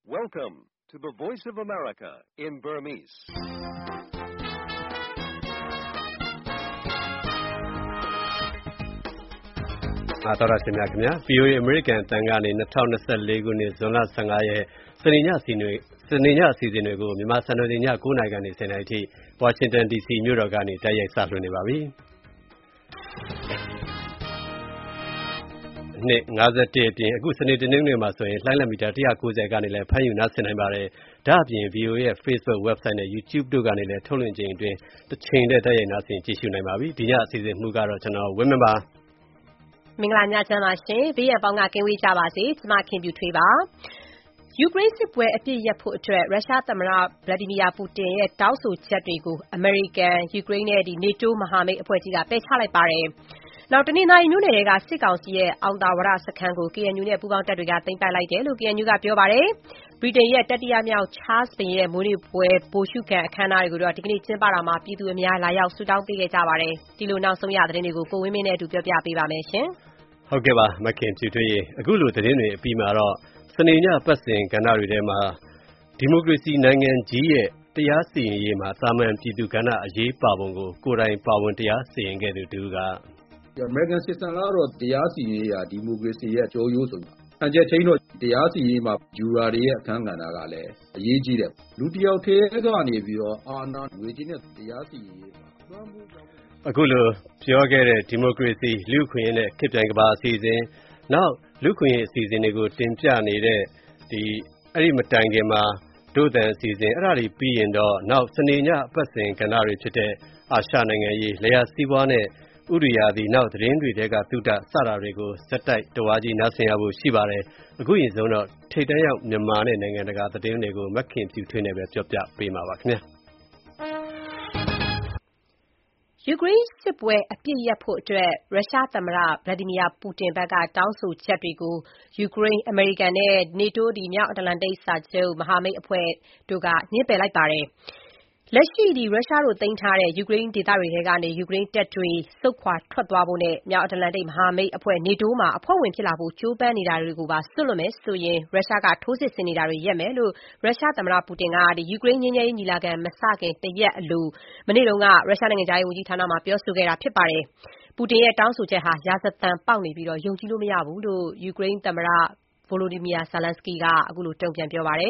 Welcome to the Voice of America in Burmese. ။တော်ရရှိမြခင်ဗျာ VOA American တန်ကနေ2024ခုနှစ်ဇွန်လ15ရက်စနေညအစီအစဉ်တွေကိုမြန်မာစံတော်ချိန်ည9:00နာရီကနေ10:00နာရီထိ Washington DC မြို့တော်ကနေတိုက်ရိုက်စလွှင့်နေပါပြီ။နှစ်51အပြင်အခုစနေတနင်္ဂနွေမှာဆိုရင်လှိုင်းလက်မီတာ190ကနေလည်းဖမ်းယူနားဆင်နိုင်ပါတယ်။ဒါ့အပြင် VOA ရဲ့ Facebook website နဲ့ YouTube တို့ကနေလည်းထုတ်လွှင့်ခြင်းအတွင်းတစ်ချိန်တည်းတိုက်ရိုက်နားဆင်ကြည့်ရှုနိုင်ပါပြီ။ဒီညအစီအစဉ်မှုကတော့ကျွန်တော်ဝင်းမပါမင်္ဂလာညချမ်းပါရှင်ဘေးရန်ပေါင်းကကင်းဝေးကြပါစေကျွန်မခင်ပြူထွေးပါယူကရိန်းစစ်ပွဲအပြည့်ရပ်ဖို့အတွက်ရုရှားသမ္မတဗလာဒီမီယာပူတင်ရဲ့တောင်းဆိုချက်တွေကိုအမေရိကန်ယူကရိန်းနဲ့နေတိုးမဟာမိတ်အဖွဲ့ကြီးကပယ်ချလိုက်ပါတယ်နောက်တနင်္သာရီမြို့နယ်ကစစ်ကောင်စီရဲ့အောင်သာဝရစခန်းကို KNU နဲ့ပူးပေါင်းတပ်တွေကသိမ်းပိုက်လိုက်တယ်လို့ KNU ကပြောပါတယ်ဗြိတိန်ရဲ့တတိယမြောက်ချားစ်ဘုရင်ရဲ့မွေးနေ့ပွဲဗိုလ်ရှုခံအခမ်းအနားတွေကိုတော့ဒီကနေ့ကျင်းပတာမှာပြည်သူအများလာရောက်ဆုတောင်းပေးခဲ့ကြပါတယ်ဒီလိုနောက်ဆုံးရသတင်းတွေကိုကိုဝင်းမင်းနဲ့အတူပြောပြပေးပါမယ်ရှင်ဟုတ်ကဲ့ပါမခင်ပြူထွေးရေအခုလိုသတင်းတွေအပြီးမှာတော့စနေညပတ်စဉ်ကဏ္ဍတွေထဲမှာဒီမိုကရေစီနိုင်ငံကြီးရဲ့တရားစီရင်ရေးမှာသာမန်ပြည်သူကဏ္ဍအရေးပါပုံကိုကိုယ်တိုင်ပါဝင်တရားစီရင်ခဲ့သူတူက American system ကတော့တရားစီရင်ရေးဟာဒီမိုကရေစီရဲ့ကြောရိုးဆိုတာအန်ချက်ချင်းတော့တရားစီရင်ရေးမှာဂျူရာတွေရဲ့အခန်းကဏ္ဍကလည်းအရေးကြီးတယ်လူတစ်ယောက်တည်းကနေပြီးတော့အာဏာငွေကြီးနဲ့တရားစီရင်ရေးမှာအခုလိုပြောခဲ့တဲ့ဒီမိုကရေစီလူ့အခွင့်အရေးနဲ့ခေတ်ပြိုင်ကမ္ဘာအစီအစဉ်နောက်လူ့အခွင့်အရေးအစီအစဉ်တွေကိုတင်ပြနေတဲ့အဲ့ဒီမတိုင်ခင်မှာဒုသန်အစီအစဉ်အဲ့ဒါတွေပြီးရင်တော့နောက်စနေညပတ်စဉ်ကဏ္ဍတွေဖြစ်တဲ့အာရှနိုင်ငံရေးလျှပ်စီးပွားနဲ့ဥရိယာဒီနောက်သတင်းတွေတဲကသုတစတာတွေကိုစက်တိုက်တဝါကြီးနားဆင်ရဖို့ရှိပါတယ်အခုရင်ဆုံးတော့ထိတ်တန်းရောက်မြန်မာနဲ့နိုင်ငံတကာသတင်းတွေကိုမခင်ပြူထွေးနေပဲပြောပြပေးမှာပါခင်ဗျာယူကရိန်းစစ်ပွဲအပြည့်ရပ်ဖို့အတွက်ရုရှားသမ္မတဗလာဒီမီယာပူတင်ဘက်ကတောင်းဆိုချက်တွေကိုယူကရိန်းအမေရိကန်နဲ့နေတိုးမြောက်အတ္တလန္တိတ်စာချုပ်မဟာမိတ်အဖွဲ့တို့ကညှင်းပယ်လိုက်ပါတယ်လက်ရှိရုရှားတို့သိမ်းထားတဲ့ယူကရိန်းဒေသတွေထဲကနေယူကရိန်းတပ်တွေဆုတ်ခွာထွက်သွားဖို့နဲ့မြောက်အတ္တလန္တိတ်မဟာမိတ်အဖွဲ့နေတိုးမှာအဖွဲ့ဝင်ဖြစ်လာဖို့ကြိုးပမ်းနေတာတွေကိုပါဆွတ်လွတ်မယ်ဆိုရင်ရုရှားကထိုးစစ်ဆင်နေတာတွေရပ်မယ်လို့ရုရှားသမ္မတပူတင်ကယူကရိန်းငြိမ်းချမ်းရေးညီလာခံမစခင်တရက်အလိုမနေ့တုန်းကရုရှားနိုင်ငံခြားရေးဝန်ကြီးဌာနမှာပြောဆိုခဲ့တာဖြစ်ပါတယ်ပူတင်ရဲ့တောင်းဆိုချက်ဟာရာဇသံပေါက်နေပြီးယုံကြည်လို့မရဘူးလို့ယူကရိန်းသမ္မတဗိုလိုဒီမီယာဇာလန်စကီကအခုလိုတုံ့ပြန်ပြောပါတယ်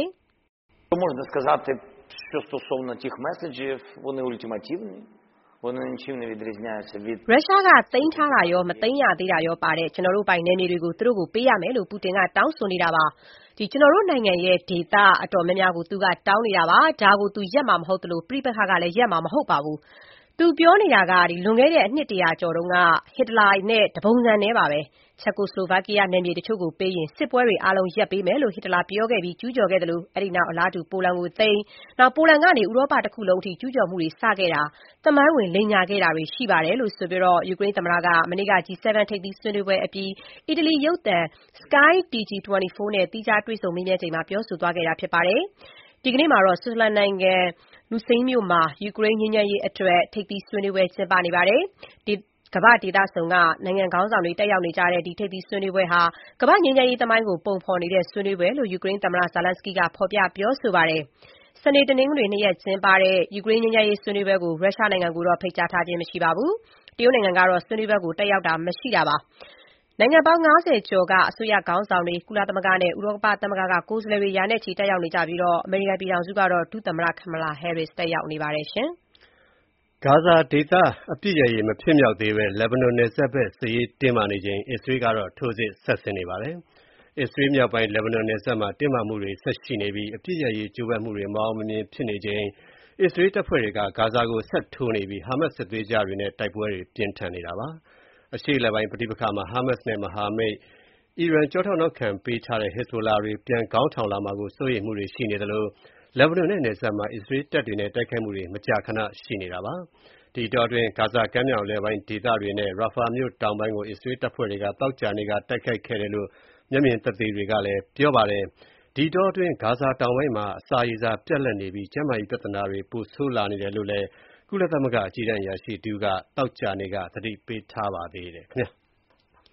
Що стосовно тих меседжів, вони ультимативні, вони нічим не відрізняються від ရုရှားကသိမ်းထားတာရောမသိမ်းရသေးတာရောပါတဲ့ကျွန်တော်တို့ပိုင်နယ်မြေတွေကိုသူတို့ကိုပေးရမယ်လို့ပူတင်ကတောင်းဆိုနေတာပါကျွန်တော်တို့နိုင်ငံရဲ့ဒေသအတော်များများကိုသူကတောင်းနေတာပါဒါကိုသူရက်မှာမဟုတ်သလိုပြိပခါကလည်းရက်မှာမဟုတ်ပါဘူးသူပြောနေတာကလွန်ခဲ့တဲ့အနှစ်100ကျော်တုန်းကဟစ်တလာနဲ့တပုံစံနဲ့ပါပဲချက်ကိုစလိုဗာကီးယားနယ်မြေတချို့ကိုပေးရင်စစ်ပွဲတွေအားလုံးရပ်ပေးမယ်လို့ဟစ်တလာပြောခဲ့ပြီးကျူးကျော်ခဲ့တယ်လို့အဲ့ဒီနောက်အလားတူပိုလန်ကိုသိမ်းနောက်ပိုလန်ကနေဥရောပတစ်ခုလုံးအထိကျူးကျော်မှုတွေစခဲ့တာတမိုင်းဝင်လိန်ညာခဲ့တာတွေရှိပါတယ်လို့ဆိုပြီးတော့ယူကရိန်းသမ္မတကမနေ့က G7 ထိပ်သီးဆွေးနွေးပွဲအပြီးအီတလီရုပ်သံ Sky TG24 နဲ့သီးခြားတွေ့ဆုံမေးမြန်းချိန်မှာပြောဆိုသွားခဲ့တာဖြစ်ပါတယ်ဒီကနေ့မှာတော့ဆွစ်ဇာလန်နိုင်ငံလူစိမ်းမြို့မှာယူကရိန်းငြိမ်းချမ်းရေးအတွက်ထိပ်သီးဆွေးနွေးပွဲကျင်းပနေပါတယ်ကမ္ဘာဒေသစုံကနိုင်ငံခေါင်းဆောင်တွေတက်ရောက်နေကြတဲ့ဒီထိပ်သီးဆွေးနွေးပွဲဟာကမ္ဘာငြိမ်းချမ်းရေးသမိုင်းကိုပုံဖော်နေတဲ့ဆွေးနွေးပွဲလို့ယူကရိန်းသမ္မတဇာလန်စကီကဖော်ပြပြောဆိုပါတယ်စနေတနင်္ဂနွေ2ရက်ကျင်းပတဲ့ယူကရိန်းငြိမ်းချမ်းရေးဆွေးနွေးပွဲကိုရုရှားနိုင်ငံကိုတော့ဖိတ်ကြားထားခြင်းမရှိပါဘူးတရုတ်နိုင်ငံကတော့ဆွေးနွေးပွဲကိုတက်ရောက်တာမရှိတာပါနိုင်ငံပေါင်း90ကျော်ကအစိုးရခေါင်းဆောင်တွေကုလသမဂ္ဂနဲ့ဥရောပသမဂ္ဂကကိုယ်စားလှယ်တွေရာနဲ့ချီတက်ရောက်နေကြပြီးအမေရိကန်ပြည်ထောင်စုကတော့ဒုသမ္မတကမလာဟဲရစ်တက်ရောက်နေပါတယ်ရှင်ဂါဇာဒေသအပြည့်ရည်မဖြစ်မြောက်သေးပဲလက်ဘနွန်နယ်စပ်ဘက်စစ်ရေးတင်းမာနေချိန်အစ္စရေးကတော့ထိုးစစ်ဆက်ဆင်နေပါတယ်အစ္စရေးမြောက်ပိုင်းလက်ဘနွန်နယ်စပ်မှာတင်းမာမှုတွေဆက်ရှိနေပြီးအပြည့်ရည်ကြိုးပမ်းမှုတွေမအောင်မမြင်ဖြစ်နေချိန်အစ္စရေးတပ်ဖွဲ့တွေကဂါဇာကိုဆက်ထိုးနေပြီးဟာမတ်စစ်သွေးကြတွေနဲ့တိုက်ပွဲတွေပြင်းထန်နေတာပါအရှေ့လက်ပိုင်းပဋိပက္ခမှာဟာမတ်နဲ့မဟာမိတ်အီရန်ကြောထောက်နောက်ခံပေးထားတဲ့ဟစ်ဇ်ဘိုလာတွေပြန်ကောင်းထောင်လာမှာကိုစိုးရိမ်မှုတွေရှိနေတယ်လို့လက်ဘနွန်နဲ့နယ်စပ်မှာအစ္စရေးတပ်တွေနဲ့တိုက်ခိုက်မှုတွေမကြာခဏရှိနေတာပါဒီတော့တွင်ဂါဇာကမ်းမြောင်လယ်ပိုင်းဒေသတွေနဲ့ရာဖာမြို့တောင်ပိုင်းကိုအစ္စရေးတပ်ဖွဲ့တွေကတောက်ကြနေကတိုက်ခိုက်ခဲ့တယ်လို့မျက်မြင်သက်သေတွေကလည်းပြောပါတယ်ဒီတော့တွင်ဂါဇာတောင်ပိုင်းမှာအစာရေစာပြတ်လတ်နေပြီးကျန်းမာရေးပြဿနာတွေပိုဆိုးလာနေတယ်လို့လည်းကုလသမဂ္ဂအကြီးတန်းအရာရှိတူကတောက်ကြနေကသတိပေးထားပါသေးတယ်ခင်ဗျာ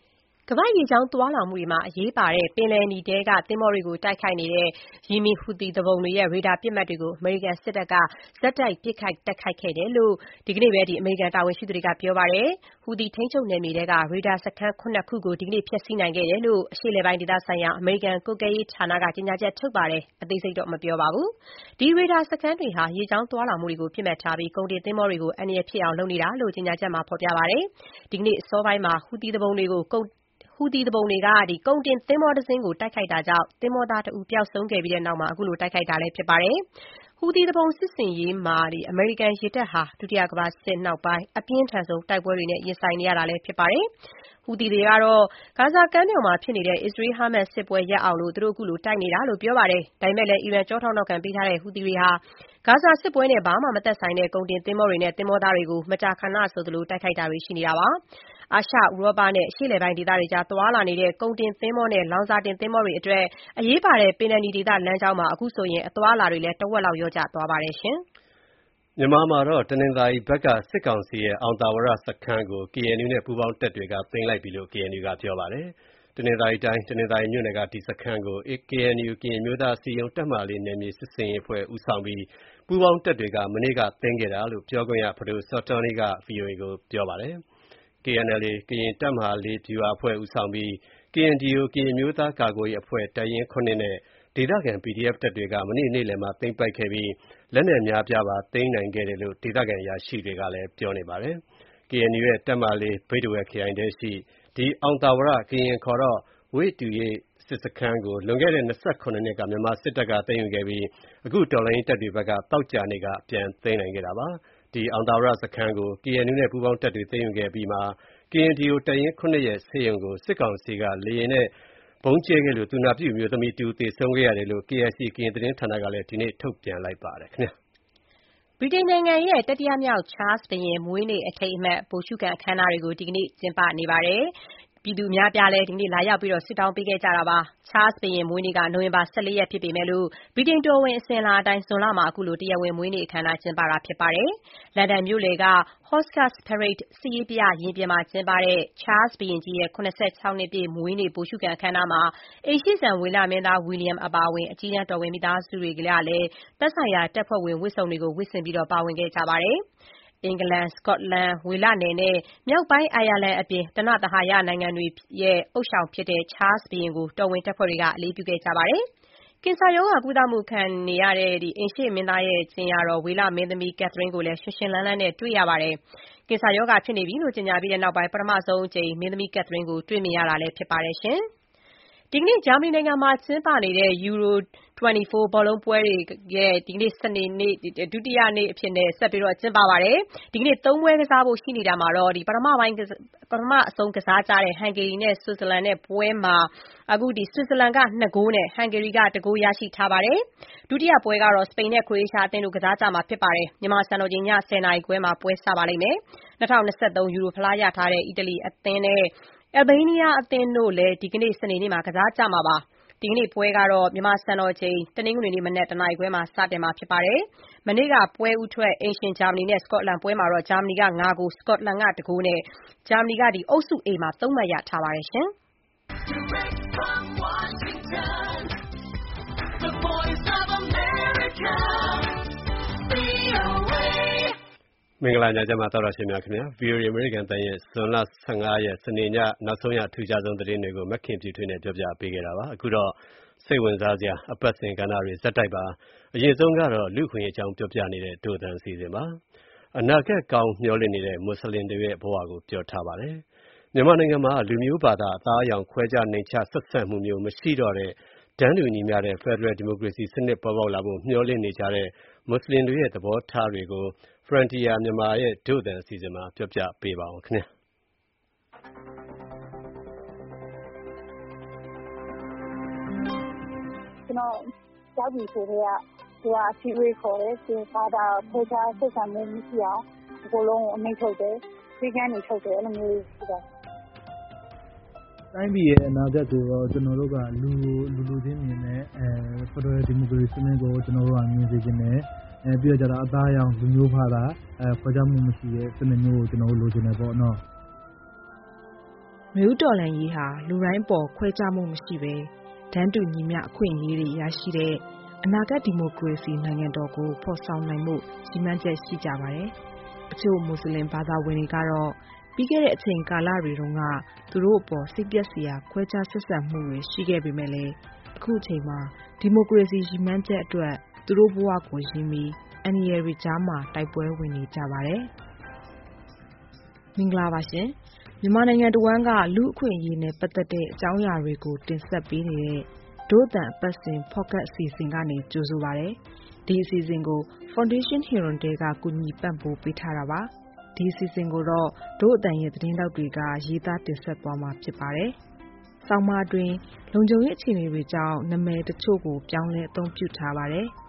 ကမ္ဘာ့ရေကြောင်းသွားလာမှုတွေမှာအရေးပါတဲ့ပင်လယ်နီထဲကသင်္ဘောတွေကိုတိုက်ခိုက်နေတဲ့ယီမင်ဟူသီသူပုန်တွေရဲ့ရေဒါပစ်မှတ်တွေကိုအမေရိကန်စစ်တပ်ကဆက်တိုက်ပစ်ခတ်တိုက်ခိုက်ခဲ့တယ်လို့ဒီကနေ့ပဲအမေရိကန်တာဝန်ရှိသူတွေကပြောပါတယ်။ဟူသီထိန်းချုပ်နယ်မြေထဲကရေဒါစခန်း9ခုကိုဒီကနေ့ဖျက်ဆီးနိုင်ခဲ့တယ်လို့အရှေ့အလယ်ပိုင်းဒေသဆိုင်ရာအမေရိကန်ကွပ်ကဲရေးဌာနကကြေညာချက်ထုတ်ပါတယ်။အသေးစိတ်တော့မပြောပါဘူး။ဒီရေဒါစခန်းတွေဟာရေကြောင်းသွားလာမှုတွေကိုပစ်မှတ်ထားပြီးကုန်တင်သင်္ဘောတွေကိုအန္တရာယ်ဖြစ်အောင်လုပ်နေတာလို့ကြေညာချက်မှာဖော်ပြပါတယ်။ဒီကနေ့အစောပိုင်းမှာဟူသီသူပုန်တွေကကုန်တင်သင်္ဘောတစ်စင်းကိုတိုက်ခိုက်တာကြောင့်သင်္ဘောသားတစ်ဦးပျောက်ဆုံးခဲ့ပြီးတဲ့နောက်အခုလိုတိုက်ခိုက်တာလည်းဖြစ်ပါတယ်။ဟူသီသူပုန်စစ်ဆင်ရေးမှာအမေရိကန်ရေတပ်ဟာဒုတိယကမ္ဘာစစ်နောက်ပိုင်းအပြင်းထန်ဆုံးတိုက်ပွဲတွေနဲ့ရင်ဆိုင်နေရတာလည်းဖြစ်ပါတယ်။ဟူသီတွေကတော့ဂါဇာကမ်းမြောင်မှာဖြစ်နေတဲ့ အစ္စရေး-ဟာမတ်စ်စစ်ပွဲရပ်အောင်သူတို့အခုလိုတိုက်နေတာလို့ပြောပါတယ်။ဒါပေမဲ့လည်းအီရန်ကျောထောက်နောက်ခံပေးထားတဲ့ဟူသီတွေဟာဂါဇာစစ်ပွဲနဲ့ဘာမှမသက်ဆိုင်တဲ့ကုန်တင်သင်္ဘောတွေနဲ့သင်္ဘောသားတွေကိုမကြာခဏဆိုသလိုတိုက်ခိုက်တာတွေရှိနေတာပါ။အာရှ၊ဥရောပနဲ့အရှေ့အလယ်ပိုင်းဒေသတွေကြားသွားလာနေတဲ့ကုန်တင်သင်္ဘောနဲ့လောင်စာတင်သင်္ဘောတွေအတွက်အရေးပါတဲ့ပင်လယ်နီဒေသလမ်းကြောင်းမှာအခုဆိုရင်အသွားအလာတွေလည်းတဝက်လောက်လျော့ကျသွားပါတယ်။မြန်မာမှာတော့တနင်္သာရီဘက်ကစစ်ကောင်စီရဲ့အောင်သာဝရစခန်းကို KNU နဲ့ပူးပေါင်းတပ်တွေကသိမ်းလိုက်ပြီလို့ KNU ကပြောပါတယ်။တနင်္သာရီတိုင်းတနင်္သာရီမြို့နယ်ကဒီစခန်းကို KNU ကရင်မျိုးသားအစည်းအရုံးတပ်မလေးနယ်မြေစစ်ဆင်ရေးအဖွဲ့ဦးဆောင်ပြီးပူးပေါင်းတပ်တွေကမနေ့ကသိမ်းခဲ့တာလို့ပြောခွင့်ရဖဒိုစောတောနီးက VOA ကိုပြောပါတယ်။ KNLA ကရင်တပ်မဟာလေးဗျူဟာအဖွဲ့ဦးဆောင်ပြီး KNDO ကရင်မျိုးသားကာကွယ်ရေးအဖွဲ့တပ်ရင်း7နဲ့ဒေသခံ PDF တပ်တွေကမနေ့နေ့လယ်မှာသိမ်းပိုက်ခဲ့ပြီးလက်နက်များပြားပါသိမ်းနိုင်ခဲ့တယ်လို့ဒေသခံအရာရှိတွေကလည်းပြောနေပါတယ်။ KNU ရဲ့တပ်မလေးဘိတ်တဝက်ခရိုင်ထဲရှိဒီအောင်သာဝရကရင်ခေါ်တော့ဝေ့တူရေးစစ်စခန်းကိုလွန်ခဲ့တဲ့28နှစ်ကမြန်မာစစ်တပ်ကသိမ်းယူခဲ့ပြီးအခုတော်လှန်ရေးတပ်တွေဘက်ကသောကြာနေ့ကပြန်သိမ်းနိုင်ခဲ့တာပါ။ဒီအောင်သာဝရစခန်းကို KNU နဲ့ပူးပေါင်းတပ်တွေသိမ်းယူခဲ့ပြီးမှာ KNDO တပ်ရင်း7ရဲ့ဆေးရုံကိုစစ်ကောင်စီကလေယာဉ်နဲ့ဗုံးကျဲခဲ့လို့သူနာပြုအမျိုးသမီးတဦးသေဆုံးခဲ့ရတယ်လို့ KIC ကရင်သတင်းဌာနကလည်းဒီနေ့ထုတ်ပြန်လိုက်ပါတယ်ခင်ဗျာဗြိတိန်နိုင်ငံရဲ့တတိယမြောက်ချားလ်စ်ဘုရင်မွေးနေ့အထိမ်းအမှတ်ဗိုလ်ရှုခံအခမ်းအနားတွေကိုဒီကနေ့ကျင်းပနေပါတယ်။ပြည်သူအများအပြားလည်းဒီနေ့လာရောက်ဆုတောင်းပေးခဲ့ကြတာပါ။ချားလ်စ်ဘုရင်မွေးနေ့ကနိုဝင်ဘာ14ရက်ဖြစ်ပေမဲ့လို့ဗြိတိန်တော်ဝင်အစဉ်အလာအတိုင်းဇွန်လမှာအခုလိုတရားဝင်မွေးနေ့အခမ်းအနားကျင်းပတာဖြစ်ပါတယ်။လန်ဒန်မြို့လယ်က Horseguards Parade စစ်ရေးပြရင်ပြင်မှာကျင်းပတဲ့ချားလ်စ်ဘုရင်ကြီးရဲ့86နှစ်ပြည့်မွေးနေ့ဗိုလ်ရှုခံအခမ်းအနားမှာအိမ်ရှေ့စံဝေလမင်းသား William အပါအဝင်အကြီးတန်းတော်ဝင်မိသားစုတွေကလည်းသက်ဆိုင်ရာတပ်ဖွဲ့ဝင်ဝတ်စုံတွေကိုဝတ်ဆင်ပြီးပါဝင်ခဲ့ကြပါတယ်။အင်္ဂလန်၊စကော့တလန်၊ဝေလနယ်နဲ့မြောက်ပိုင်းအိုင်ယာလန်အပြင်ဓနသဟာယနိုင်ငံတွေရဲ့ဥသျှောင်ဖြစ်တဲ့ချားလ်စ်ဘုရင်ကိုတော်ဝင်တပ်ဖွဲ့တွေကအလေးပြုခဲ့ကြပါတယ်။ကင်ဆာရောဂါကုသမှုခံနေရတဲ့အိမ်ရှေ့မင်းသားရဲ့ကြင်ယာတော်ဝေလမင်းသမီးကက်သရင်းကိုလည်းရှင်ရှင်လန်းလန်းနဲ့တွေ့ရပါတယ်။ကင်ဆာရောဂါဖြစ်နေပြီလို့ကြေညာပြီးတဲ့နောက်ပိုင်းပထမဆုံးအကြိမ်မင်းသမီးကက်သရင်းကိုတွေ့မြင်ရတာလည်းဖြစ်ပါတယ်။ဒီကနေ့ဂျာမနီနိုင်ငံမှာကျင်းပနေတဲ့ Euro 24ဘောလုံးပွဲတွေရဲ့ဒီကနေ့စနေနေ့ဒုတိယနေ့အဖြစ်ဆက်ပြီးကျင်းပပါတယ်။ဒီကနေ့3ပွဲကစားဖို့ရှိနေတာမှာတော့ပထမဆုံးကစားကြတဲ့ဟန်ဂေရီနဲ့ဆွစ်ဇာလန်နဲ့ပွဲမှာအခုဆွစ်ဇာလန်က2ဂိုးနဲ့ဟန်ဂေရီက1ဂိုးရရှိထားပါတယ်။ဒုတိယပွဲကတော့စပိန်နဲ့ခရိုအေးရှားအသင်းတို့ကစားကြမှာဖြစ်ပါတယ်။မြန်မာစံတော်ချိန်ည10:00နာရီခွဲမှာပွဲစပါလိမ့်မယ်။2023ယူရိုဖလားရထားတဲ့အီတလီအသင်းနဲ့အယ်ဘေးနီးယားအသင်းတို့လည်းဒီကနေ့စနေနေ့မှာကစားကြမှာပါ။ဒီကနေ့ပွဲကတော့မြန်မာစံတော်ချိန်တနင်္ဂနွေနေ့မနက်1နာရီခွဲမှာစတင်မှာဖြစ်ပါတယ်။မနေ့ကပွဲဦးထွက်အိမ်ရှင်ဂျာမနီနဲ့စကော့တလန်ပွဲမှာတော့ဂျာမနီက5ဂိုးစကော့တလန်က1ဂိုးနဲ့ဂျာမနီကအုပ်စု A မှာ3မှတ်ရထားပါတယ်ရှင်။မင်္ဂလာညချမ်းပါသောတာရှင်များခင်ဗျာ VOA အမေရိကန်တန်ရဲ့ဇွန်လ15ရက်စနေညနောက်ဆုံးရထူးခြားဆုံးသတင်းတွေကိုမခင်ပြထွေးနဲ့ပြောပြပေးခဲ့တာပါအခုတော့စိတ်ဝင်စားစရာအပတ်စဉ်ကဏ္ဍတွေဇက်တိုက်ပါအရင်ဆုံးကတော့လူခွင့်အကြောင်းပြောပြနေတဲ့ဒိုသန်စီစဉ်ပါအနာဂတ်ကောင်းမျှော်လင့်နေတဲ့မွတ်စလင်တွေရဲ့ဘဝကိုပြောထားပါတယ်မြန်မာနိုင်ငံမှာလူမျိုးဘာသာအသားအရောင်ခွဲခြားနှိမ်ချဆက်ဆက်မှုမျိုးမရှိတော့တဲ့တန်းတူညီမျှတဲ့ Federal Democracy စနစ်ပေါ်ပေါက်လာဖို့မျှော်လင့်နေကြတဲ့မွတ်စလင်တွေရဲ့သဘောထားတွေကို Frontier မြန်မာရဲ့ဒို့သန်အစီအစဉ်မှာပြောပြပေးပါအောင်ခင်ဗျာကျွန်တော်ကြောက်ပြီးဆိုတော့သူကအစီအဝေးခေါ်တယ်သူဘာသာဖွဲ့ခြားဆက်ဆံမှုမရှိအောင်အကုန်လုံးအမိန့်ထုတ်တယ်စီကံတွေထုတ်တယ်အဲ့လိုမျိုးဖြစ်တယ်တိုင်းပြည်ရဲ့အနာဂတ်ကိုတော့ကျွန်တော်တို့ကလူချင်းမြင်တဲ့Federal Democracy စနစ်ကိုကျွန်တော်တို့ကမြင်စေချင်တယ်ပြီးတော့ကျတော့အသားအရောင်လူမျိုးဘာသာဖွဲ့ခြားမှုမရှိတဲ့စနစ်မျိုးကိုကျွန်တော်တို့လိုချင်တယ်ပေါ့နော်မျိုးတော်လှန်ရေးဟာလူတိုင်းအပေါ်ခွဲခြားမှုမရှိဘဲတန်းတူညီမျှအခွင့်အရေးတွေရရှိတဲ့အနာဂတ်ဒီမိုကရေစီနိုင်ငံတော်ကိုဖော်ဆောင်နိုင်မှုရည်မှန်းချက်ရှိကြပါတယ်။အချို့မွတ်စလင်ဘာသာဝင်တွေကတော့ပြီးခဲ့တဲ့အချိန်ကာလတွေတုန်းကသူတို့အပေါ်စိတ်ပျက်စရာခွဲခြားဆက်ဆံမှုတွေရှိခဲ့ပေမဲ့လည်းအခုအချိန်မှာဒီမိုကရေစီရည်မှန်းချက်အတွက်သူတို့ဘဝကိုရင်းပြီးအန်ရီရီကြားမှာတိုက်ပွဲဝင်နေကြပါတယ်။မင်္ဂလာပါရှင်။မြန်မာနိုင်ငံတဝန်းကလူအခွင့်အရေးနဲ့ပတ်သက်တဲ့အကြောင်းအရာတွေကိုတင်ဆက်ပေးနေတဲ့ဒို့အသံအပတ်စဉ် Podcast အစီအစဉ်ကနေကြိုဆိုပါရစေ။ဒီအစီအစဉ်ကို Foundation Hirondale ကကူညီပံ့ပိုးပေးထားတာပါ။ဒီအစီအစဉ်ကိုတော့ဒို့အသံရဲ့သတင်းတောက်တွေကရေးသားတင်ဆက်သွားမှာဖြစ်ပါတယ်။ဆောင်းပါးတွင်လုံခြုံရေးအခြေအနေတွေကြောင့်နာမည်တချို့ကိုပြောင်းလဲအသုံးပြုထားပါတယ်။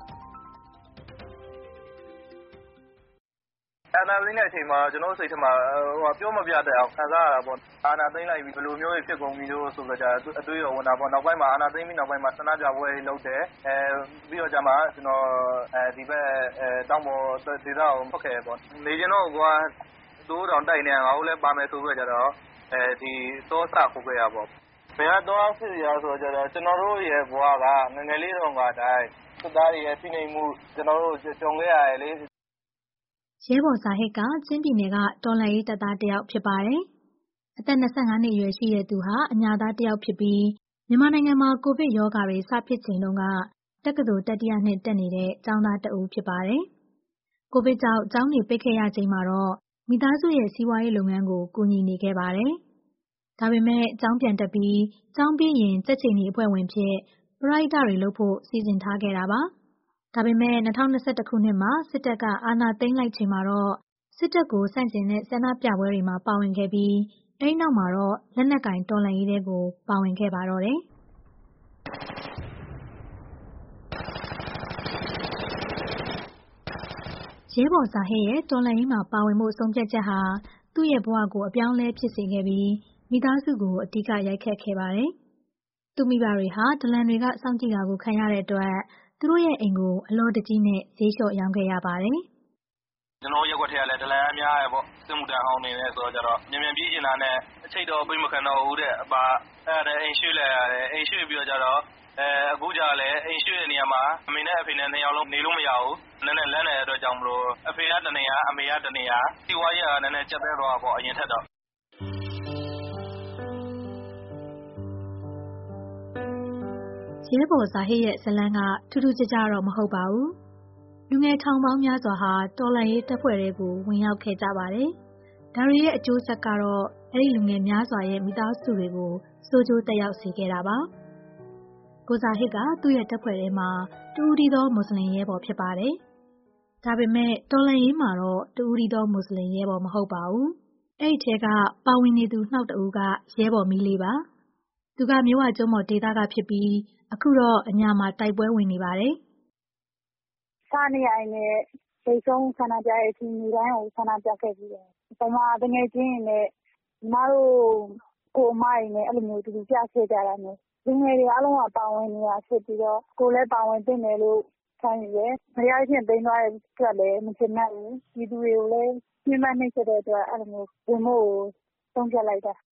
အာဏာသိမ်းတဲ့အချိန်မှာကျွန်တော်စိတ်ထဲမှာပြောမပြတတ်အောင်ခံစားရတာပေါ့အာဏာသိမ်းလိုက်ပြီးဘယ်လိုမျိုးဖြစ်ကုန်ပြီလို့ဆိုတော့အတွေးရောဝင်တာပေါ့နောက်ပိုင်းမှာအာဏာသိမ်းပြီးနောက်ပိုင်းမှာဆန္ဒပြပွဲတွေလုပ်တယ်ပြီးတော့ကျမှကျွန်တော်ဒီဘက်တောင်ပေါ်ဒေသကိုဖက်ခဲ့ပေါ့နေကျွန်တော်ကတိုးတောင်တိုက်နေငါတို့လည်းပါမယ်ဆိုပြီးတော့ဒီသောစခုခဲ့ရပေါ့ဘယ်တော့ဖြစ်ရဆိုတော့ကျွန်တော်တို့ရဲ့ဘဝကငငယ်လေးတုန်းကတိုင်းစစ်သားတွေရဲ့ဖိနှိပ်မှုကျွန်တော်တို့ကြုံခဲ့ရတယ်လေရဲဘော်ဇာဟစ်ကချင်းပြည်နယ်ကတော်လှန်ရေးတပ်သားတစ်ယောက်ဖြစ်ပါတယ်။အသက်25နှစ်အရွယ်ရှိတဲ့သူဟာအညာသားတစ်ယောက်ဖြစ်ပြီးမြန်မာနိုင်ငံမှာကိုဗစ်ရောဂါတွေစဖြစ်ချိန်တုန်းကတက္ကသိုလ်တတိယနှစ်တက်နေတဲ့ကျောင်းသားတဦးဖြစ်ပါတယ်။ကိုဗစ်ကြောင့်ကျောင်းတွေပိတ်ခဲ့ရချိန်မှာတော့မိသားစုရဲ့စီးပွားရေးလုပ်ငန်းကိုကူညီနေခဲ့ပါတယ်။ဒါပေမဲ့ကျောင်းပြန်တက်ပြီးကျောင်းပြီးရင်ကြက်ချိန်ကြီးအဖွဲ့ဝင်ဖြစ်ပရိုက်တာတွေလုပ်ဖို့စီစဉ်ထားခဲ့တာပါ။ဒါပေမဲ့2021ခုနှစ်မှာစစ်တပ်ကအာဏာသိမ်းလိုက်ချိန်မှာတော့စစ်တပ်ကိုဆန့်ကျင်တဲ့ဆန္ဒပြပွဲတွေမှာပါဝင်ခဲ့ပြီးအဲဒီနောက်မှာတော့လက်နက်ကင်တော်လှန်ရေးတွေကိုပါဝင်ခဲ့ပါတော့တယ်။ရဲဘော်ဇာဟစ်ရဲ့တော်လှန်ရေးမှာပါဝင်မှုဆုံးဖြတ်ချက်ဟာသူ့ရဲ့ဘဝကိုအပြောင်းလဲဖြစ်စေခဲ့ပြီးမိသားစုကိုအဓိကရိုက်ခတ်ခဲ့ပါတယ်။သူ့မိဘတွေဟာဒလန်တွေကစောင့်ကြည့်တာကိုခံရတဲ့အတွက်သူတို့ရဲ့အိမ်ကိုအလောတကြီးနဲ့ဈေးလျှော့ရောင်းခဲ့ရပါတယ်။ကျွန်တော်ရက်ွက်ထဲကလည်းဒလန်အများရပေါ့စစ်မှုထမ်းဟောင်းနေလဲဆိုတော့ကြတော့မြန်ပြေးချင်တာနဲ့အချိတ်တော့ပြိမခံတော့ဘူးတဲ့အပါအဲ့ဒါအိမ်ရွှေ့လိုက်ရတယ်အိမ်ရွှေ့ပြီးတော့ကြတော့အခုကြလည်းအိမ်ရွှေ့တဲ့နေရာမှာအမေနဲ့အဖေနဲ့နှစ်ယောက်လုံးနေလို့မရဘူးနည်းနည်းလမ်းတဲ့အတွက်ကြောင့်မလို့အဖေကတနေရာအမေကတနေရာစီဝါရကနည်းနည်းကျက်သေးတော့ပေါ့အရင်ထက်တော့ရဲဘော်ဇာဟစ်ရဲ့ဇလန်းကထူးထူးခြားခြားတော့မဟုတ်ပါဘူး။လူငယ်ထောင်ပေါင်းများစွာဟာတော်လှန်ရေးတပ်ဖွဲ့တွေကိုဝင်ရောက်ခဲ့ကြပါတယ်။ဒါတွေရဲ့အကျိုးဆက်ကတော့အဲဒီလူငယ်များစွာရဲ့မိသားစုတွေကိုဆိုးကျိုးတက်ရောက်စေခဲ့တာပါ။ကိုဇာဟစ်ကသူ့ရဲ့တပ်ဖွဲ့ထဲမှာတူဦးဒီသောမွတ်စလင်ရဲဘော်ဖြစ်ပါတယ်။ဒါပေမဲ့တော်လှန်ရေးမှာတော့တူဦးဒီသောမွတ်စလင်ရဲဘော်မဟုတ်ပါဘူး။အဲဒီထဲကပါဝင်နေသူနှောက်တဦးကရဲဘော်မီးလေးပါ။သူကမြို့ဝကျုံးမော်ဒေသကဖြစ်ပြီးအခုတော့အညာမှာတိုက်ပွဲဝင်နေပါတယ်။စားနေရတဲ့ဒိတ်ဆုံးဆန္ဒပြရဲ့အချိန်တိုင်းကိုဆန္ဒပြခဲ့ပြီးတယ်။ပမာတငယ်ချင်းနဲ့ညီမတို့ကိုအမရင်းနဲ့အဲ့လိုမျိုးတူတူပြခဲ့ကြတာမျိုးလူငယ်တွေအားလုံးကပါဝင်နေတာဖြစ်ပြီးတော့ကိုလည်းပါဝင်တင်တယ်လို့ခံယူရဲ။မရချင်းသိမ်းသွားတဲ့အတွက်လည်းမချင်နိုင်ဘူး။ဒီသူတွေကိုလည်းညှိနှိုင်းနှိမ့်ဆက်တဲ့အတွက်အဲ့လိုမျိုးဝင်ဖို့ဆုံးဖြတ်လိုက်တာ။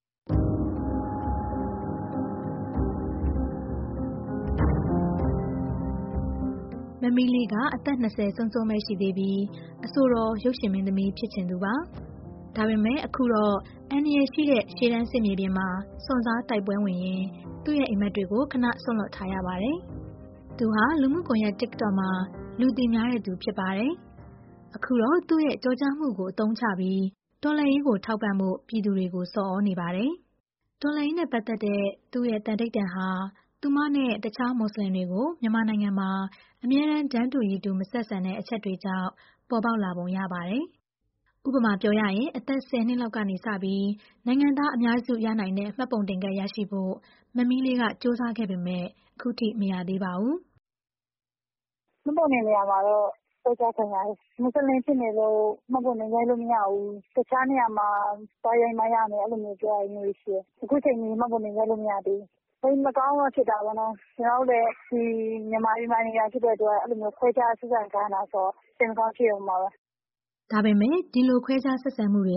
မမီးလေးကအသက်20စုံစုံပဲရှိသေးပြီးအဆိုတော်ရုပ်ရှင်မင်းသမီးဖြစ်ချင်သူပါ။ဒါပေမဲ့အခုတော့အန်ရီရှိတဲ့ရှေ့တန်းစစ်မြေပြင်မှာစွန့်စားတိုက်ပွဲဝင်ရင်သူ့ရဲ့အိမ်မက်တွေကိုခဏဆွန့်လွတ်ထားရပါတယ်။သူဟာလူမှုကွန်ရက် TikTok မှာလူသိများတဲ့သူဖြစ်ပါတယ်။အခုတော့သူ့ရဲ့ကြောကြားမှုကိုအသုံးချပြီးတော်လှန်ရေးကိုထောက်ပံ့ဖို့ပြည်သူတွေကိုဆော်ဩနေပါတယ်။တော်လှန်ရေးနဲ့ပတ်သက်တဲ့သူ့ရဲ့တန်တိတ်တန်ဟာသူမနဲ့တခြားမွတ်စလင်တွေကိုမြန်မာနိုင်ငံမှာအမြဲတမ်းတန်းတူရည်တူမဆက်ဆံတဲ့အချက်တွေကြောင့်ပေါ်ပေါက်လာပုံရပါတယ်။ဥပမာပြောရရင်အသက်10နှစ်လောက်ကနေစပြီးနိုင်ငံသားအများစုရနိုင်တဲ့မှတ်ပုံတင်ကဒ်ရရှိဖို့မမီးလေးကစူးစမ်းခဲ့ပေမဲ့အခုထိမရသေးပါဘူး။မှတ်ပုံတင်နေရာမှာတော့ဆွဲချခံရတယ်။မွတ်စလင်ဖြစ်နေလို့မှတ်ပုံတင်ရိုက်လို့မရဘူး။တခြားနေရာမှာသွားရိုက်မှရမယ်အဲ့လိုမျိုးပြောရမျိုးရှိတယ်။အခုချိန်ကြီးမှတ်ပုံတင်ရိုက်လို့မရသေးဘူး။စိတ်မကောင်းတော့ဖြစ်တာပေါ့နော်။ကျွန်တော်တို့လည်းဒီမြန်မာပြည်မှာနေရဖြစ်တဲ့အတွက်အဲ့လိုမျိုးခွဲခြားဆက်ဆံခံရတာဆိုစိတ်မကောင်းဖြစ်အောင်ပါပဲ။ဒါပေမဲ့ဒီလိုခွဲခြားဆက်ဆံမှုတွေဟာ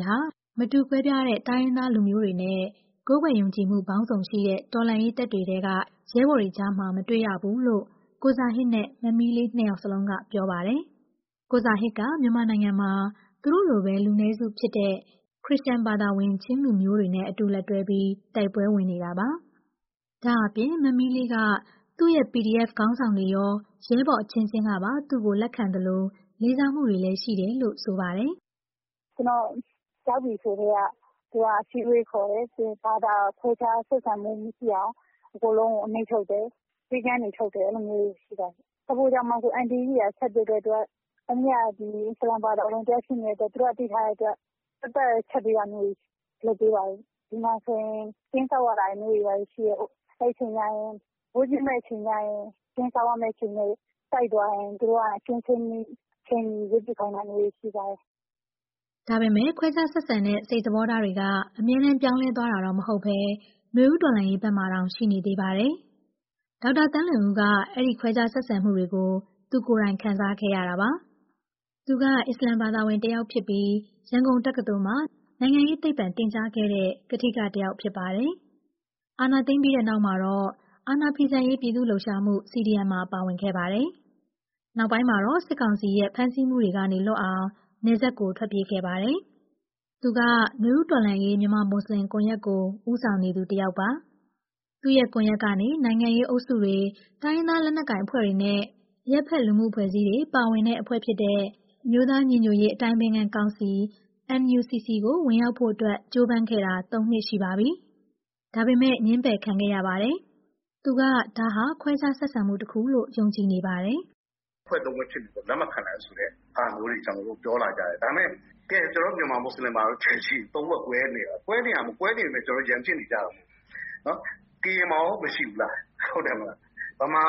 မတူကွဲပြားတဲ့တိုင်းရင်းသားလူမျိုးတွေနဲ့ကိုယ်ွယ်ယုံကြည်မှုပေါင်းစုံရှိတဲ့တော်လှန်ရေးတပ်တွေထဲကရဲဘော်တွေကြားမှာမတွေ့ရဘူးလို့ကိုဇာဟစ်နဲ့မမီလေးနှစ်ယောက်စလုံးကပြောပါတယ်။ကိုဇာဟစ်ကမြန်မာနိုင်ငံမှာသူတို့လိုပဲလူနည်းစုဖြစ်တဲ့ခရစ်ယာန်ဘာသာဝင်ချင်းလူမျိုးတွေနဲ့အတူလက်တွဲပြီးတိုက်ပွဲဝင်နေတာပါ။ဒါအပြင်မမီလေးကသူ့ရဲ့ PDF ခေါင်းဆောင်တွေရောရဲဘော်အချင်းချင်းကပါသူ့ကိုလက်ခံတယ်လို့လေးစားမှုတွေလည်းရှိတယ်လို့ဆိုပါတယ်။ကျွန်တော်ရောက်ပြီဆိုတော့သူကအစည်းအဝေးခေါ်တယ်။ဘာသာခွဲခြားဆက်ဆံမှုမရှိအောင်အကုန်လုံးအမိန့်ထုတ်တယ်။ပြည်ကန်းတွေထုတ်တယ်အဲ့လိုမျိုးရှိတယ်။တပိုးကြောင့်မှဆိုအန်တီကြီးကဆက်ပြတဲ့အတွက်အမြတ်ဒီအစ္စလာမ်ဘာသာဝင်တက်ရှိနေတဲ့သူတို့အတိထားတဲ့အတွက်တက်ချက်ပေးတာမျိုးလုပ်ပေးပါဘူး။ဒီမှာဆိုရင်ကျင်းဆောက်ရတာမျိုးတွေရှိရအဲ့ချိန်တိုင်းဘိုးကြီးမဲ့ချိန်တိုင်းကျင်းဆောက်ရမယ့်ချိန်တွေစိုက်သွားရင်သူတို့ကကျင်းချင်းချင်းဝစ်ပခိုင်းတာမျိုးရှိပါတယ်။ဒါပေမဲ့ခွဲခြားဆက်ဆံတဲ့စိတ်သဘောထားတွေကအမြဲတမ်းပြောင်းလဲသွားတာတော့မဟုတ်ဘဲမျိုးဦးတော်လှန်ရေးဘက်မှာတောင်ရှိနေသေးပါတယ်။ဒေါက်တာတန်းလွင်ဦးကအဲ့ဒီခွဲခြားဆက်ဆံမှုတွေကိုသူကိုယ်တိုင်ခံစားခဲ့ရတာပါ။သူကအစ္စလာမ်ဘာသာဝင်တစ်ယောက်ဖြစ်ပြီးရန်ကုန်တက္ကသိုလ်မှာနိုင်ငံရေးသိပ္ပံသင်ကြားခဲ့တဲ့ကထိကတစ်ယောက်ဖြစ်ပါတယ်။အာဏာသိမ်းပြီးတဲ့နောက်မှာတော့အာဏာဖီဆန်ရေးပြည်သူ့လှုပ်ရှားမှု CDM မှာပါဝင်ခဲ့ပါတယ်။နောက်ပိုင်းမှာတော့စစ်ကောင်စီရဲ့ဖမ်းဆီးမှုတွေကနေလွတ်အောင်နယ်စပ်ကိုထွက်ပြေးခဲ့ပါတယ်။သူကမျိုးဦးတော်လှန်ရေးမြန်မာမွတ်စလင်ကွန်ရက်ကိုဦးဆောင်နေသူတစ်ယောက်ပါ။သူ့ရဲ့ကွန်ရက်ကနေနိုင်ငံရေးအုပ်စုတွေတိုင်းရင်းသားလက်နက်ကိုင်အဖွဲ့တွေနဲ့ရပ်ဖက်လူမှုအဖွဲ့အစည်းတွေပါဝင်တဲ့အဖွဲ့ဖြစ်တဲ့အမျိုးသားညီညွတ်ရေးအတိုင်းပင်ခံကောင်စီ NUCC ကိုဝင်ရောက်ဖို့အတွက်ကြိုးပမ်းခဲ့တာ3 နှစ်ရှိပါပြီ။ဒါပေမဲ့ငြင်းပယ်ခံခဲ့ရပါတယ်။သူကဒါဟာခွဲခြားဆက်ဆံမှုတစ်ခုလို့ယုံကြည်နေပါတယ်။ဖွဲ့သုံးဖွဲ့ဖြစ်ပြီးတော့လက်မခံနိုင်ဆိုတဲ့အားမျိုးတွေကျွန်တော်တို့ပြောလာကြတယ်။ဒါပေမဲ့ကဲကျွန်တော်မြန်မာမွတ်စလင်မှာတော့ချေချီ3ဘက်ကွဲနေတာ။ကွဲနေရမှာကွဲနေမယ်ကျွန်တော်ရံဖြစ်နေကြတာမို့။နော်။ကေမောမရှိဘူးလား။ဟုတ်တယ်မလား။ဗမာ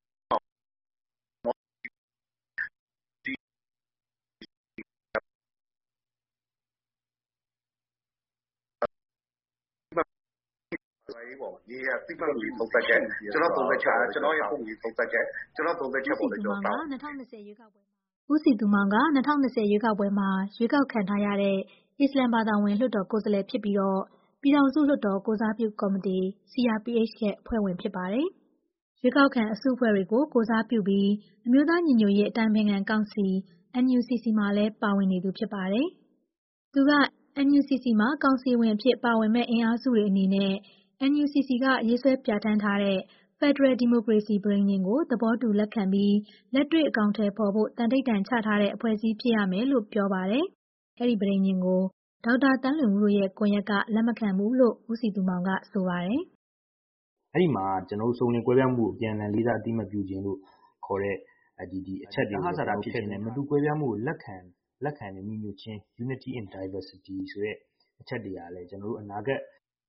ရေးရသိပတ်ပြီးသုံးသက်ချက်ကျွန်တော်သုံးသက်ချက်ကျွန်တော်ရဲ့ပုံကြီးသုံးသက်ချက်ကျွန်တော်သုံးသက်ချက်ပေါ်တယ်ကျွန်တော် 2020ရွေးကောက်ပွဲမှာဦးစီသူမောင်က2020ရွေးကောက်ပွဲမှာရွေးကောက်ခံထားရတဲ့အစ္စလမ်ဘာသာဝင်လွှတ်တော်ကိုယ်စားလှယ်ဖြစ်ပြီးတော့ပြည်ထောင်စုလွှတ်တော်ကိုစားပြုကော်မတီ CRPH ရဲ့အဖွဲ့ဝင်ဖြစ်ပါတယ်။ရွေးကောက်ခံအစုအဖွဲ့တွေကိုကိုစားပြုပြီးအမျိုးသားညီညွတ်ရေးအတိုင်းပင်ခံကောင်စီ NUCC မှာလည်းပါဝင်နေသူဖြစ်ပါတယ်။သူက NUCC မှာကောင်စီဝင်အဖြစ်ပါဝင်မဲ့အင်အားစုတွေအနေနဲ့NUCC ကရေးဆွဲပြဋ္ဌာန်းထားတဲ့ Federal Democracy ပဋိဉာဉ်ကိုသဘောတူလက်ခံပြီးလက်တွေ့အကောင်အထည်ဖော်ဖို့တန်ထိပ်တန်ချထားတဲ့အဖွဲ့အစည်းဖြစ်ရမယ်လို့ပြောပါတယ်။အဲဒီပဋိဉာဉ်ကိုဒေါက်တာတန်းလွင်ဦးတို့ရဲ့ကွန်ရက်ကလက်မခံဘူးလို့ဦးစီသူမောင်ကဆိုပါတယ်။အဲဒီမှာကျွန်တော်တို့စုံလင်ကွဲပြားမှုကိုပြန်လည်လေးစားအသိမှတ်ပြုခြင်းလို့ခေါ်တဲ့ဒီအချက်တွေဟာစာတာဖြစ်နေတယ်မတူကွဲပြားမှုကိုလက်ခံနေညီညွတ်ခြင်း Unity in Diversity ဆိုတဲ့အချက်တွေကလည်းကျွန်တော်တို့အနာဂတ်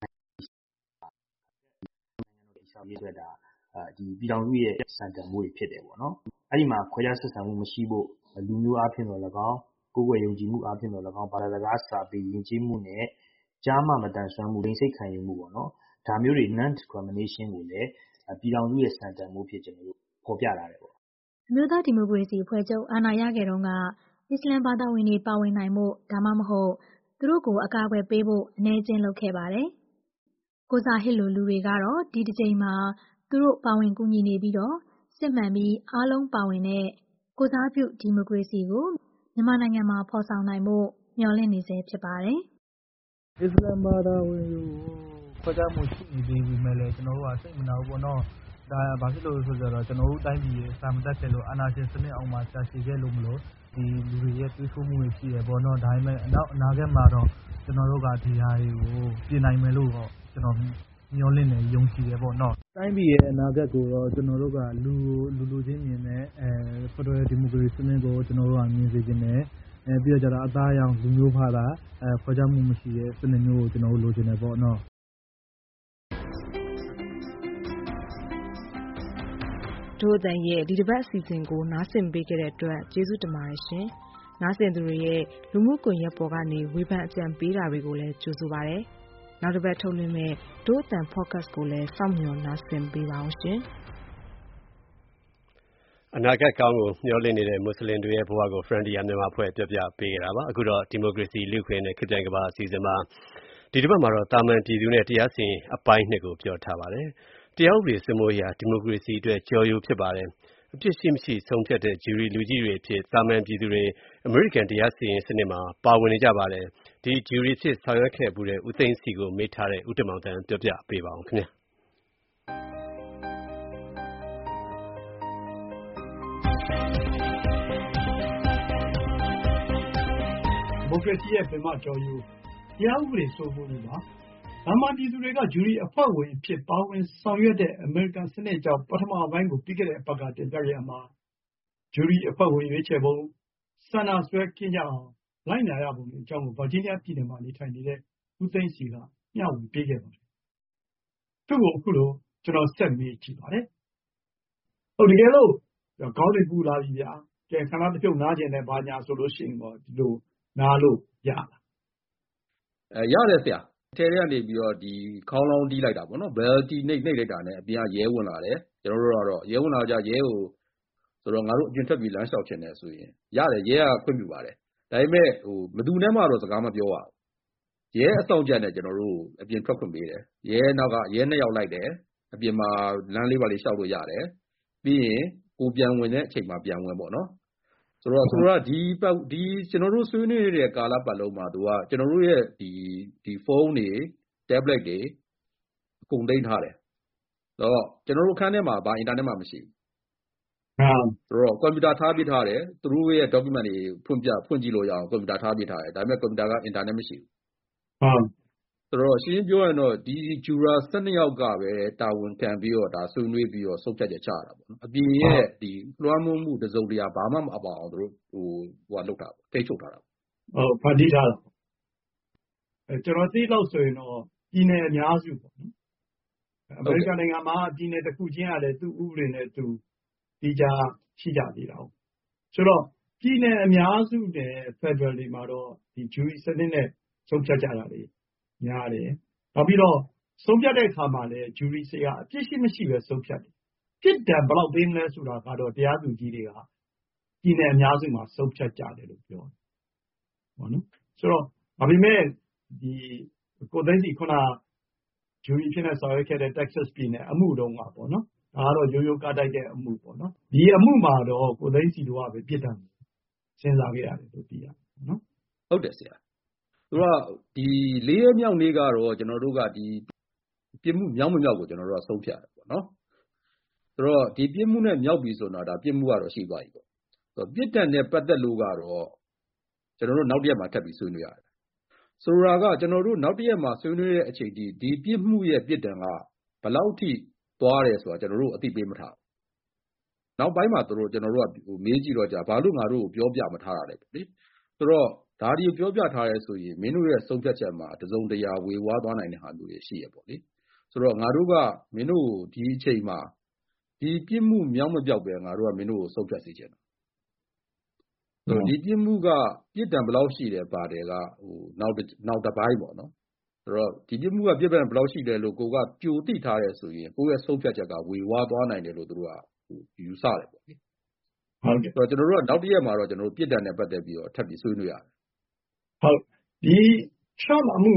ရေးအတွက်ဒါဒီပြည်ထောင်စုရဲ့စံတန်ဖိုးတွေဖြစ်တယ်ပေါ့နော်။အဲဒီမှာခွဲခြားဆက်ဆံမှုမရှိဖို့လူမျိုးအားဖြင့်တော့၎င်းကိုယ်ွယ်ယုံကြည်မှုအားဖြင့်တော့၎င်းဘာသာစကားစာပေယဉ်ကျေးမှုနဲ့ကြားမှမတန်ဆွမ်းမှုလိင်စိတ်ခံယူမှုပေါ့နော်။ဒါမျိုးတွေ non discrimination ကိုလည်းပြည်ထောင်စုရဲ့စံတန်ဖိုးဖြစ်ကျွန်တော်တို့ဖော်ပြလာတယ်ပေါ့။အမျိုးသားဒီမိုကရေစီအဖွဲ့ချုပ်အာဏာရခဲ့တုန်းကအစ္စလမ်ဘာသာဝင်တွေပါဝင်နိုင်မှုဒါမှမဟုတ်သူတို့ကိုအကာအကွယ်ပေးဖို့အနေချင်းလုပ်ခဲ့ပါတယ်။ကိုဇာဟစ်လိုလူတွေကတော့ဒီတစ်ချိန်မှာသူတို့ပါဝင်ကူညီနေပြီးတော့စစ်မှန်ပြီးအားလုံးပါဝင်တဲ့ကိုစားပြုဒီမိုကရေစီကိုမြန်မာနိုင်ငံမှာဖော်ဆောင်နိုင်ဖို့မျှော်လင့်နေစေဖြစ်ပါတယ်။အစ္စလာမ်ဘာသာဝင်ကိုခွဲခြားမှုရှိနေသေးပေမဲ့လည်းကျွန်တော်တို့ကစိတ်မနာဘူးပေါ့နော်။ဒါဘာဖြစ်လို့ဆိုတော့ကျွန်တော်တို့တိုင်းပြည်ရဲ့စာမတက်ခဲ့လို့အာဏာရှင်စနစ်အောင်မှာကြာရှည်ခဲ့လို့မလို့ဒီလူတွေရဲ့တွေးဆိုမှုတွေရှိတယ်ပေါ့နော်။ဒါပေမဲ့အနာဂတ်မှာတော့ကျွန်တော်တို့ကဒီဟာတွေကိုပြင်နိုင်မယ်လို့တော့ကျွန်တော်မျှော်လင့်နေယုံကြည်တယ်ပေါ့နော်။တိုင်းပြည်ရဲ့အနာဂတ်ကိုတော့ကျွန်တော်တို့ကလူချင်းမြင်တဲ့ဖက်ဒရယ်ဒီမိုကရေစီစနစ်ကိုကျွန်တော်တို့ကမြင်စေချင်တယ်။ပြီးတော့ကျတော့အသားအရောင်လူမျိုးဘာသာခွဲခြားမှုမရှိတဲ့စနစ်မျိုးကိုကျွန်တော်တို့လိုချင်တယ်ပေါ့နော်။တို့အတန်ရဲ့ဒီတစ်ပတ်အစီအစဉ်ကိုနားဆင်ပေးခဲ့တဲ့အတွက်ကျေးဇူးတင်ပါတယ်ရှင်။နားဆင်သူတွေရဲ့လူမှုကွန်ရက်ပေါ်ကနေဝေဖန်အကြံပေးတာတွေကိုလည်းကြိုဆိုပါရစေ။နောက်တစ်ပတ်ထုတ်လွှင့်မယ့်တို့အတန် podcast ကိုလည်းစောင့်မျှော်နားဆင်ပေးပါအောင်ရှင်။အနာဂတ်ကောင်းကိုမျှော်လင့်နေတဲ့မွတ်စလင်တွေရဲ့ဘဝကို Frontier မြန်မာအဖွဲ့ပြောပြပေးခဲ့တာပါအခုတော့ဒီမိုကရေစီလူ့အခွင့်အရေးနဲ့ခေတ်ပြိုင်ကမ္ဘာအစီအစဉ်မှာဒီတစ်ပတ်မှာတော့တာမန်ပြည်သူနဲ့တရားစီရင်အပိုင်း2ကိုပြောထားပါတယ်တရားဥပဒေစိုးမိုးရေးဒီမိုကရေစီအတွက်ကြော်ရိုးဖြစ်ပါတယ်အပြစ်ရှိမရှိဆုံးဖြတ်တဲ့ဂျူရီလူကြီးတွေအဖြစ်တာမန်ပြည်သူတွေအမေရိကန်တရားစီရင်စနစ်မှာပါဝင်နေကြပါတယ်ဒီဂျူရီဖြစ်ဆောင်ရွက်ခဲ့မှုတဲ့ဦးသိန်းစီကိုမေးထားတဲ့ဦးတင်မောင်တန်းပြောပြပေးပါအောင်ခင်ဗျာဒီမိုကရေစီရဲ့ပင်မကျော်ရိုးတရားဥပဒေစိုးမိုးမှုပါ။မြန်မာပြည်သူတွေကဂျူရီအဖွဲ့ဝင်အဖြစ်ပါဝင်ဆောင်ရွက်တဲ့အမေရိကန်စနစ်ကြောင့်ပထမပိုင်းကိုပြီးခဲ့တဲ့အပတ်ကတင်ပြခဲ့ရမှာဂျူရီအဖွဲ့ဝင်ရွေးချယ်ပုံဆန္ဒဆွဲကင်းကြအောင်လိုက်နာရပုံအကြောင်းကိုဗာဂျီးနီးယားပြည်နယ်မှာနေထိုင်နေတဲ့ဦးသိန်းစီကမျှဝေပေးခဲ့ပါတယ်။သူ့ကိုအခုလိုကျွန်တော်ဆက်မေးကြည့်ပါတယ်။ဟုတ်တကယ်လို့ခေါင်းစဉ်ပူလာပြီဗျာ။ကဲခဏတစ်ပြုတ်နားကျင်တဲ့ဘာညာဆိုလို့ရှိရင်တော့ဒီလိုနားလို့ရလားရတယ်ဆရာထဲထဲကနေပြီးတော့ဒီခေါင်းလောင်းတီးလိုက်တာပေါ့နော်ဘယ်တီနှိပ်လိုက်တာနဲ့အပြင်ကရဲဝင်လာတယ်ကျွန်တော်တို့ကတော့ရဲဝင်လာကြရဲကိုဆိုတော့ငါတို့အပြင်ထွက်ပြီးလမ်းလျှောက်ချင်တယ်ဆိုရင်ရတယ်ရဲကခွင့်ပြုပါတယ်ဒါပေမဲ့ဘယ်သူနဲ့မှတော့စကားမပြောရဘူးရဲအဆောင်ကြက်နဲ့ကျွန်တော်တို့အပြင်ထွက်ခွင့်ပေးတယ်ရဲနောက်ကရဲ2ယောက်လိုက်တယ်အပြင်မှာလမ်းလေးပါလေးလျှောက်လို့ရတယ်ပြီးရင်ကိုပြန်ဝင်တဲ့အချိန်မှာပြန်ဝင်ပေါ့နော်ဆိုတော့ဒီကျွန်တော်တို့ဆွေးနွေးနေတဲ့ကာလပတ်လုံးမှာသူကကျွန်တော်တို့ရဲ့ဒီဖုန်းတွေ tablet တွေအကုန်သိမ်းထားတယ်ဆိုတော့ကျွန်တော်တို့ခန်းထဲမှာဘာအင်တာနက်မှမရှိဘူးဆိုတော့ကွန်ပျူတာထားပစ်ထားတယ်သူတို့ရဲ့ document တွေဖွင့်ကြည့်လို့ရအောင်ကွန်ပျူတာထားပစ်ထားတယ်ဒါပေမဲ့ကွန်ပျူတာကအင်တာနက်မရှိဘူးဆိုတော့ရှင်းပြောရင်တော့ဒီဂျူရာ12ယောက်ကပဲတာဝန်ခံပြီးတော့ဒါဆွေးနွေးပြီးတော့စုပ်ဖြတ်ချက်ချတာပေါ့နော်အပြင်ရဲ့ဒီလွှမ်းမိုးမှုတစုံတရာဘာမှမအပါအောင်သူတို့ဟိုလောက်တာပေါ့ထိတ်ချုပ်ထားတာဟုတ်ဖန်တီးထားတာကျွန်တော်သိလို့ဆိုရင်တော့ပြည်နယ်အများစုပေါ့နော်အမေရိကန်နိုင်ငံမှာပြည်နယ်တစ်ခုချင်းကလည်းသူ့ဥပဒေနဲ့သူဒီကြရှိကြသေးတာဟုတ်ဆိုတော့ပြည်နယ်အများစုနဲ့ Federal တွေမှာတော့ဒီ jury စနစ်နဲ့ဆုံးဖြတ်ကြတာလေများတယ်နောက်ပြီးတော့ဆုံးဖြတ်တဲ့အခါမှာလည်း jury ဆရာအပြစ်ရှိမရှိပဲဆုံးဖြတ်တယ်ပြစ်ဒဏ်ဘယ်လောက်ပေးမလဲဆိုတာကတော့တရားသူကြီးတွေကပြည်နယ်အများစုမှာဆုံးဖြတ်ကြတယ်လို့ပြောတယ်ဟုတ်နော်ဆိုတော့ဒါပေမဲ့ဒီကိုသိန်းစီခုနဂျူရီဖြစ်နေဆောင်ရွက်ခဲ့တဲ့ Texas ပြည်နယ်အမှုတုန်းကပေါ့နော်ဒါကတော့ရိုးရိုးကားတိုက်တဲ့အမှုပေါ့နော်ဒီအမှုမှာတော့ကိုသိန်းစီတို့ကပဲပြစ်ဒဏ်စဉ်းစားခဲ့ရတယ်လို့သိရတယ်နော်ဟုတ်တယ်ဆရာသူကဒီ၄ရက်မြောက်နေ့ကတော့ကျွန်တော်တို့ကဒီပြစ်မှုမြောက်မမြောက်ကိုကျွန်တော်တို့ကဆုံးဖြတ်တယ်ပေါ့နော်ဆိုတော့ဒီပြစ်မှုနဲ့မြောက်ပြီဆိုတော့ဒါပြစ်မှုကတော့ရှိသွားပြီပေါ့ဆိုတော့ပြစ်ဒဏ်နဲ့ပတ်သက်လို့ကတော့ကျွန်တော်တို့နောက်တစ်ရက်မှာထပ်ပြီးဆွေးနွေးရတယ်ဆိုတော့ကကျွန်တော်တို့နောက်တစ်ရက်မှာဆွေးနွေးတဲ့အချိန်ဒီပြစ်မှုရဲ့ပြစ်ဒဏ်ကဘယ်လောက်ထိသွားတယ်ဆိုတာကျွန်တော်တို့အသိပေးမထားဘူးနောက်ပိုင်းမှာတို့ကျွန်တော်တို့ကမေးကြည့်တော့ကြာဘာလို့ငါတို့ကိုပြောပြမထားတာလဲပေါ့လေဆိုတော့ဒါဒီပြောပြထားရဲဆိုရင်မင်းတို့ရဲ့ဆုံးဖြတ်ချက်မှာတစုံတရာဝေဝါးသွားနိုင်တဲ့ဟာမျိုးတွေရှိရပေါ့လေဆိုတော့ငါတို့ကမင်းတို့ဒီအချိန်မှာဒီပြစ်မှုမြောက်မပြောက်ပဲငါတို့ကမင်းတို့ကိုဆုံးဖြတ်စေချင်တယ်ဒီပြစ်မှုကပြစ်ဒဏ်ဘယ်လောက်ရှိတယ်ပါတယ်ကနောက်တစ်ပိုင်းပေါ့နော်ဆိုတော့ဒီပြစ်မှုကပြစ်ဒဏ်ဘယ်လောက်ရှိတယ်လို့ကိုကကြိုသိထားရဲဆိုရင်ကိုယ့်ရဲ့ဆုံးဖြတ်ချက်ကဝေဝါးသွားနိုင်တယ်လို့တို့ကယူဆတယ်ပေါ့လေဟုတ်ကဲ့ဆိုတော့ကျွန်တော်တို့ကနောက်တစ်ရက်မှာတော့ကျွန်တော်တို့ပြစ်ဒဏ်နဲ့ပတ်သက်ပြီးတော့ထပ်ပြီးဆွေးနွေးရတယ်ဟုတ်ဒီTrumpအမှု